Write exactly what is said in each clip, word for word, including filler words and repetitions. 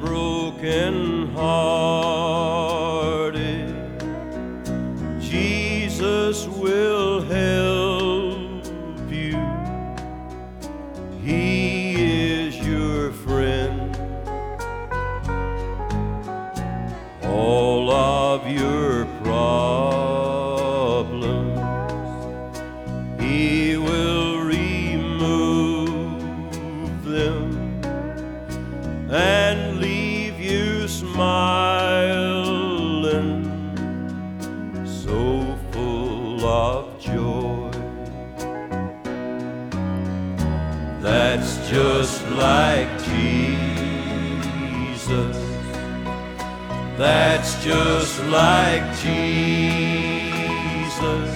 broken hearted, Jesus will help you. He is your friend. All of your problems He will remove them and leave you smiling, so full of joy. That's just like Jesus. That's just like Jesus.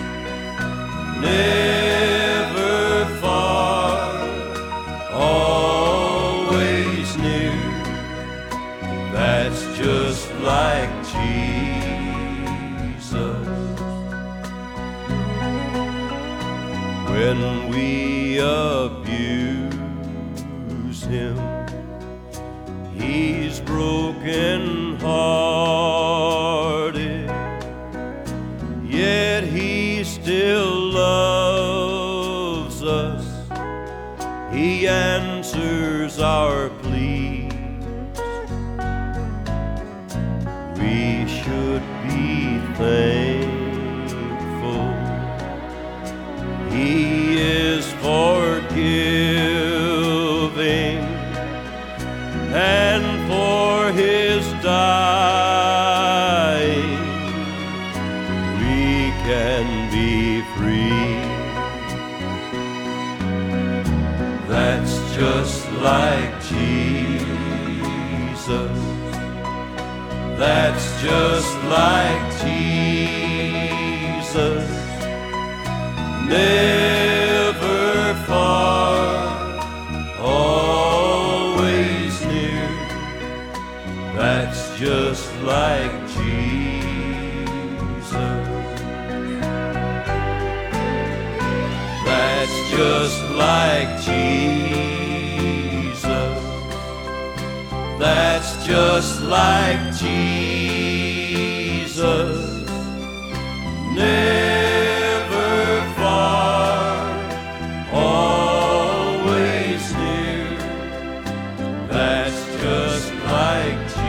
Never far, always near. That's just like Jesus. When we abuse Him, He's broken hearted, yet He still loves us. He answers our pleas. We should be thankful. He is forgiving, and for His dying we can be free. That's just like Jesus. That's just like Jesus. Never far, always near. That's just like Jesus. That's just like Jesus. That's just like Jesus. Never far, always near. That's just like Jesus.